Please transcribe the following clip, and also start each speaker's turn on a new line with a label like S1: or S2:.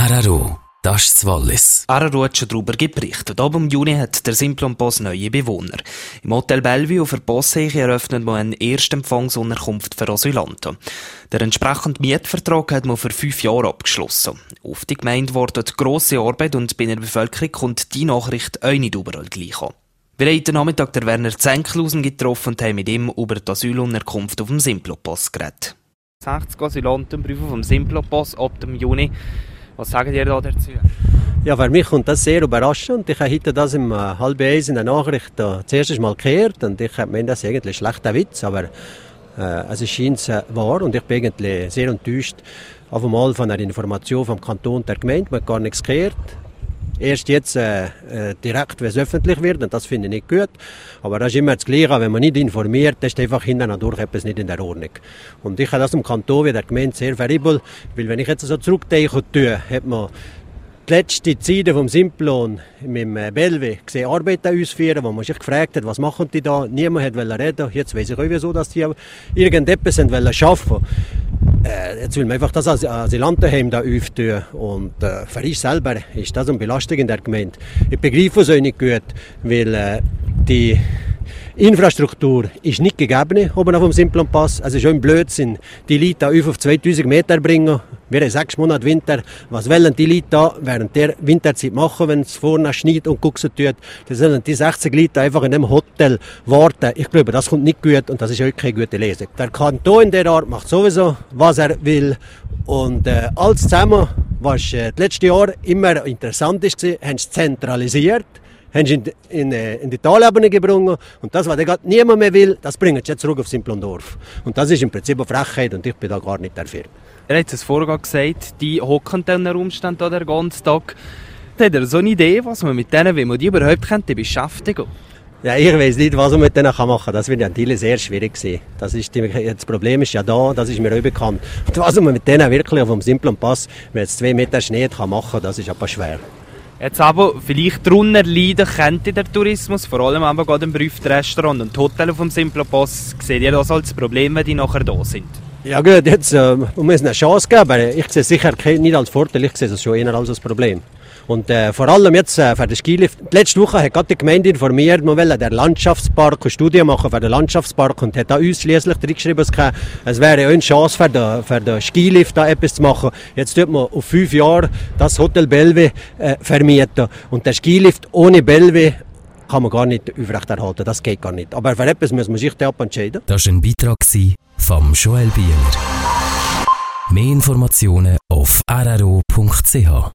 S1: RRO, das ist das Wallis.
S2: RRO hat schon darüber berichtet. Ab im Juni hat der Simplon Pass neue Bewohner. Im Hotel Bellevue auf der Passheiche eröffnet man eine Erstempfangsunterkunft für Asylanten. Der entsprechende Mietvertrag hat man für 5 Jahre abgeschlossen. Auf die Gemeinde wartet grosse Arbeit und bei der Bevölkerung kommt die Nachricht auch nicht überall gleich an. Wir haben heute Nachmittag den Werner Zenkhausen getroffen und haben mit ihm über die Asylunterkunft auf dem Simplon Pass geredet. 60 Asylanten prüfen vom Simplon Pass ab dem Juni. Was sagen ihr da dazu?
S3: Ja, für mich kommt das sehr überraschend. Ich habe heute das im 12:30 in der Nachricht zuerst mal gehört und ich meine, das ist eigentlich ein schlechter Witz, aber es scheint wahr und ich bin eigentlich sehr enttäuscht auf einmal von einer Information vom Kanton der Gemeinde. Man hat gar nichts gehört. Erst jetzt direkt, wenn es öffentlich wird, und das finde ich nicht gut. Aber das ist immer das Gleiche, wenn man nicht informiert, dann ist einfach hinten und durch etwas nicht in der Ordnung. Und ich habe das im Kanton wie der Gemeinde sehr verribelt, weil wenn ich jetzt so zurückdenke, hat man die letzte Zeit vom Simplon mit dem Bellevue gesehen, Arbeiten ausführen, wo man sich gefragt hat, was machen die da? Niemand wollte reden. Jetzt weiss ich auch wieso, dass die irgendetwas arbeiten wollen. Jetzt will man einfach das Asylantenheim da auftun. Und für ich selber ist das eine Belastung in der Gemeinde. Ich begreife es auch nicht gut, weil die Infrastruktur ist nicht gegeben oben auf dem Simplon Pass. Es ist schon ein Blödsinn, die Leute da auf 2000 Meter bringen. Wir haben 6 Monate Winter. Was wollen die Leute da während der Winterzeit machen, wenn es vorne schneit und gucksen tut? Dann sollen die 60 Leute einfach in dem Hotel warten. Ich glaube, das kommt nicht gut und das ist auch keine gute Lösung. Der Kanton in der Art macht sowieso, was er will. Und alles zusammen, was das letzte Jahr immer interessant war, haben sie zentralisiert. Haben sie in die Talebene gebracht und das, was gerade niemand mehr will, das bringen sie jetzt zurück auf Simplondorf. Und das ist im Prinzip eine Frechheit und ich bin da gar nicht dafür.
S2: Er hat es vorher gesagt, die hocken dann Umstand da den ganzen Tag. Hat er so eine Idee, was man mit denen, wie man die überhaupt beschäftigen könnte?
S3: Ja, ich weiss nicht, was man mit denen machen kann. Das wird natürlich sehr schwierig sein. Das Problem ist ja da, das ist mir auch bekannt. Und was man mit denen wirklich auf dem Simplon Pass, wenn es 2 Meter Schnee machen kann, das ist aber schwer.
S2: Jetzt aber vielleicht darunter leiden könnte der Tourismus, vor allem aber gerade im berühmten Restaurant und Hotel auf dem Simplon Pass. Seht ihr das als Problem, wenn die nachher da sind?
S3: Ja gut, jetzt muss es eine Chance geben, aber ich sehe es sicher nicht als Vorteil, ich sehe es schon eher als ein Problem. Und vor allem jetzt für den Skilift. Letzte Woche hat gerade die Gemeinde informiert, man will den Landschaftspark eine Studie machen für den Landschaftspark und hat da ausschliesslich reingeschrieben, es wäre auch eine Chance für den Skilift da etwas zu machen. Jetzt tut man auf 5 Jahre das Hotel Bellevue vermieten und der Skilift ohne Bellevue kann man gar nicht aufrechterhalten, das geht gar nicht. Aber für etwas muss man sich da entscheiden.
S1: Das war ein Beitrag von Joel Bieler. Mehr Informationen auf rro.ch.